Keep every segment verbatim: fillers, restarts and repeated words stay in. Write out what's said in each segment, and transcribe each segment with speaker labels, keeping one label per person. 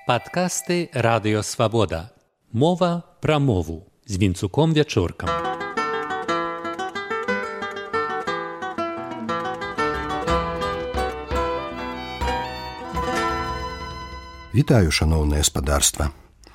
Speaker 1: Падкасты Радыё Свабода. Мова пра мову з Вінцуком Вячоркам.
Speaker 2: Вітаю, шаноўнае гаспадарства.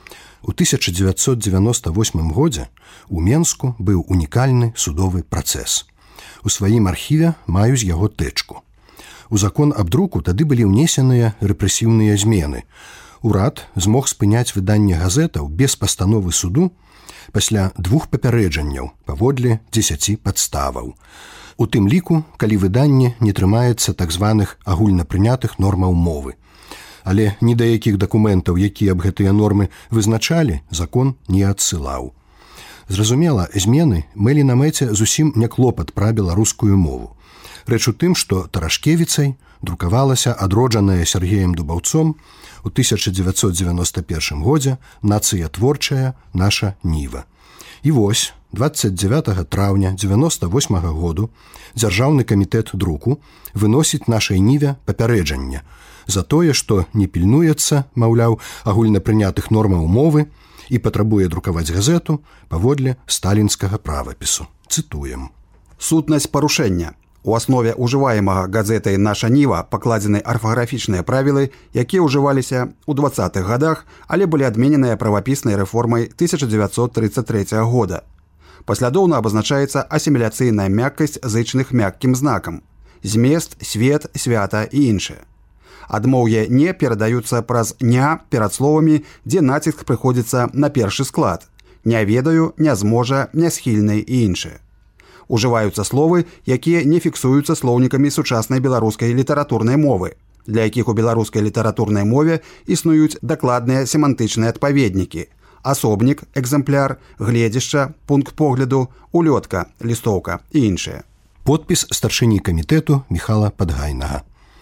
Speaker 2: У тысяча дзевяцьсот дзевяноста восьмым годзе у Менску быў унікальны судовы працэс. У сваім архіве маю з яго тэчку. У закон аб друку тады былі ўнесеныя рэпрэсіўныя змены. Урад змог спыняць выданне газетаў без пастановы суду пасля двух папярэджанняў паводле дзесяці падставаў. У тым ліку, калі выданне не трымаецца так званых агульнапрынятых нормаў мовы. Але ні да якіх дакументаў, якія аб гэтыя нормы вызначалі, закон не адсылаў. Зразумела, змены мелі на мэце зусім не клопат пра беларускую мову. Рэч у тым, што Тарашкевіцай друкавалася адроджаная Сергеем Дубаўцом у тысяча дзевяцьсот дзевяноста першым годзе нацыятворчая наша Ніва. І вось, дваццаць дзевятага траўня дзевяноста восьмага году Дзяржаўны камітэт друку выносіць нашай Ніве папярэджанне за тое, што не пільнуецца, маўляў, агульнапрынятых нормаў мовы і патрабуе друкаваць газету паводле сталінскага правапісу. Цытуем.
Speaker 3: Сутнасць парушэння. У аснове ўжываемага газетай «Наша Ніва» пакладзены арфаграфічныя правілы, якія ўжываліся ў дваццатых гадах, але былі адмененыя правапіснай рэформай тысяча дзевяцьсот трыццаць трэцяга года. Паслядоўна абазначаецца асіміляцыйная мяккасць зычных мяккім знакам. Змест, свет, свята і іншае. Адмоўе «не» перадаюцца праз «ня» перад словамі, дзе націск прыходзіцца на першы склад. «Не ведаю», «не зможа», «не схільны» і іншае. Ужываюцца словы, якія не фіксуюцца слоўнікамі сучаснай беларускай літаратурнай мовы, для якіх у беларускай літаратурнай мове існуюць дакладныя семантычныя адпаведнікі: асобнік, экземпляр, гледзішча, пункт погляду, улётка, лістоўка і іншыя.
Speaker 2: Подпіс старшыні камітэту Міхала Падгайнага.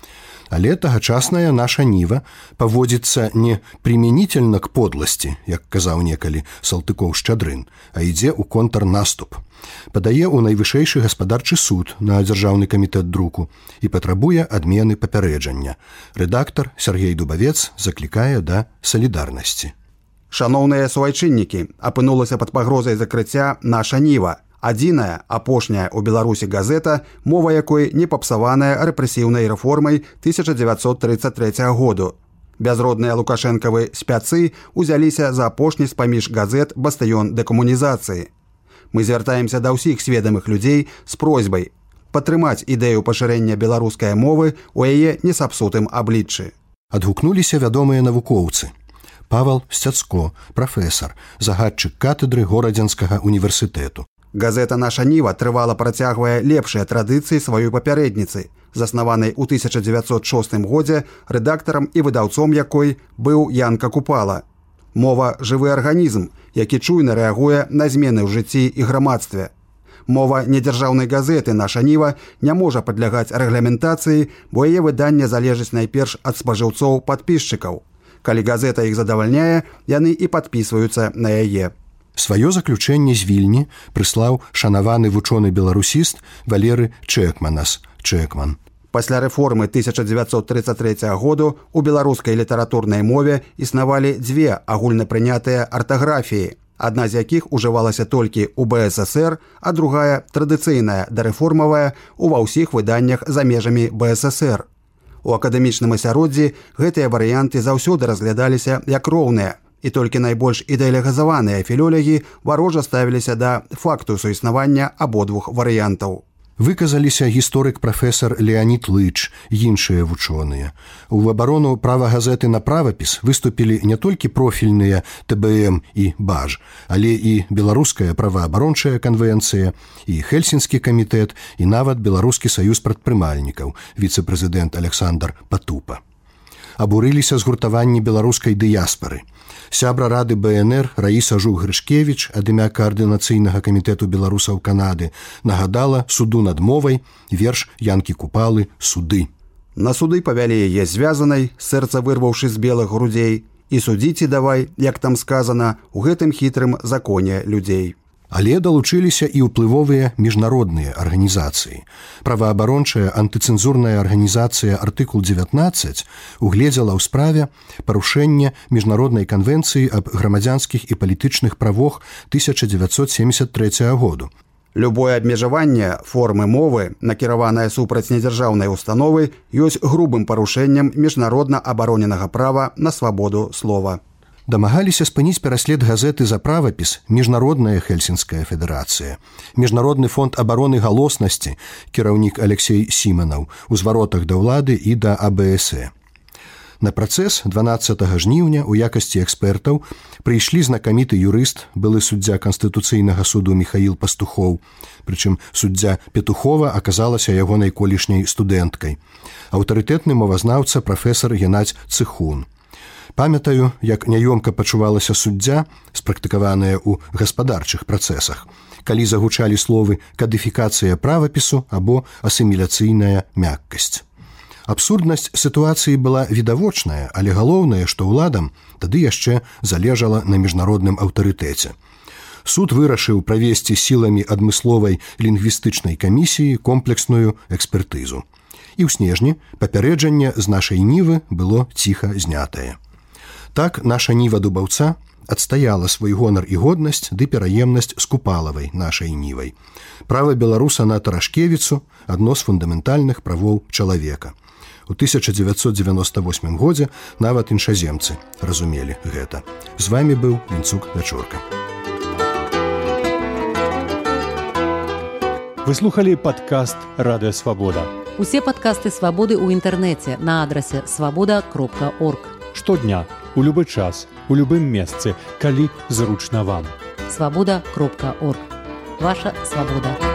Speaker 2: Але тагачасная наша Ніва паводзіцца не прымянительна к подласці, як казаў некалі Салтыкоў-Шчадрын, а ідзе ў контрнаступ. Падае ў найвышэйшы гаспадарчы суд на Дзяржаўны камітэт друку і патрабуе адмены папярэджання. Рэдактар Сергей Дубавец заклікае да салідарнасці.
Speaker 3: Шаноўныя суайчыннікі, апынулася пад пагрозай закрыцця наша Ніва. Адзіная, апошняя ў Беларусі газета, мова якой не папсаваная рэпрэсіўнай рэформай тысяча дзевяцьсот трыццаць трэцяга году. Бязродныя лукашэнкавы спяцы ўзяліся за апошні з-паміж газет бастыён дэкамунізацыі. Мы звяртаемся да ўсіх сведамых людзей з просьбай падтрымаць ідэю пашырэння беларускай мовы ў яе несапсутым абліччы.
Speaker 2: Адгукнуліся вядомыя навукоўцы. Павал Сцяцко, прафесар, загадчык катедры Горадзенскага універсітэту.
Speaker 3: Газета «Наша Ніва» трывала працягвае лепшыя традыцыі сваёй папярэдніцы, заснаванай у тысяча дзевяцьсот шостым годзе рэдактарам і выдаўцом якой быў Янка Купала. Мова – жывы арганізм, які чуйна рэагуе на змены ў жыцці і грамадстве. Мова недзяржаўнай газеты «Наша Ніва» не можа падлягаць рэгламентацыі, бо яе выданне залежыць найперш ад спажыўцоў-падпісчыкаў. Калі газета іх задавальняе, яны і падпісваюцца на яе.
Speaker 2: Сваё заключэнне з Вільні прыслаў шанаваны вучоны-беларусіст Валеры Чэкманас, Чэкман.
Speaker 3: Пасля рэформы тысяча дзевяцьсот трыццаць трэцяга году ў беларускай літаратурнай мове існавалі дзве агульнапрынятыя артаграфіі, адна з якіх ужывалася толькі ў бэ эс эсэр, а другая, традыцыйная, дарэформавая, ува ўсіх выданнях за межамі бэ эс эсэр. У акадэмічным асяроддзі гэтыя варыянты заўсёды разглядаліся як роўныя, і толькі найбольш ідэалігазаваныя філолягі варожа ставіліся да факту суіснавання абодвух варыянтаў.
Speaker 2: Выказаліся гісторык-прафесар Леанід Лыч і іншыя вучоныя. У абарону права газеты на правапіс выступілі не толькі профільныя тэ бэ эм і баж, але і Беларуская праваабарончая канвенцыя, і Хельсінскі камітэт, і нават Беларускі саюз прадпрымальнікаў, віцэ-прэзідэнт Александр Патупа. Абурыліся згуртаванні беларускай дыяспары. Сябра рады бэ эн эр Раіса Жук-Грышкевіч ад імя Каардынацыйнага камітэту беларусаў Канады нагадала суду над мовай верш Янкі Купалы «Суды».
Speaker 3: На суды павялі яе звязанай, сэрца вырваўшы з белых грудзей, і судзіце давай, як там сказана, у гэтым хітрым законе людзей.
Speaker 2: Але далучыліся і ўплывовыя міжнародныя арганізацыі. Праваабарончая антыцэнзурная арганізацыя «Артыкул дзевятнаццаць» угледзела ў справе парушэнне міжнароднай канвенцыі аб грамадзянскіх і палітычных правах тысяча дзевяцьсот семьдесят трэцяга году.
Speaker 3: Любое абмежаванне формы мовы, накіраванае супраць недзяржаўнай установы, ёсць грубым парушэннем міжнародна абароненага права на свабоду слова.
Speaker 2: Дамагаліся спыніць пераслед газеты за правапіс Міжнародная Хельсінская федэрацыя, Міжнародны фонд абароны галоснасці, кіраўнік Алексей Сіманаў, у зваротах да ўлады і да А Бэ Эс Э. На працэс дванаццатага жніўня ў якасці экспертаў прыйшлі знакаміты юрыст, былы суддзя Канстытуцыйнага суду Міхаіл Пастухоў, прычым суддзя Петухова аказалася ягонай колішняй студэнткай, аўтарытэтны мовазнаўца прафесар Геннадзь Цыхун. Памятаю, як няёмка пачувалася суддзя, спрактыкаваная ў гаспадарчых працэсах, калі загучалі словы «кадыфікацыя правапісу» або «асіміляцыйная мяккасць». Абсурднасць сітуацыі была відавочная, але галоўнае, што ўладам тады яшчэ залежала на міжнародным аўтарытэце. Суд вырашыў правесці сіламі адмысловай лінгвістычнай камісіі комплексную экспертызу. І ў снежні папярэджанне з нашай нівы было ціха знятае. Так наша ніва дубаўца адстаяла свой гонар і годнасць ды пераемнасць з купалавай нашай нівай. Права беларуса на Тарашкевіцу – адно з фундаментальных правоў чалавека. У тысяча дзевяцьсот дзевяноста восьмым годзе нават іншаземцы разумелі гэта. З вамі быў Вінцук Вячорка.
Speaker 4: Вы слухалі падкаст «Радыё Свабода».
Speaker 5: Усе падкасты «Свабоды» ў інтэрнэце на адрасе свабода кропка орг.
Speaker 4: Штодня, у любы час, у любым месцы, калі зручна вам.
Speaker 5: свабода кропка орг. Ваша свабода.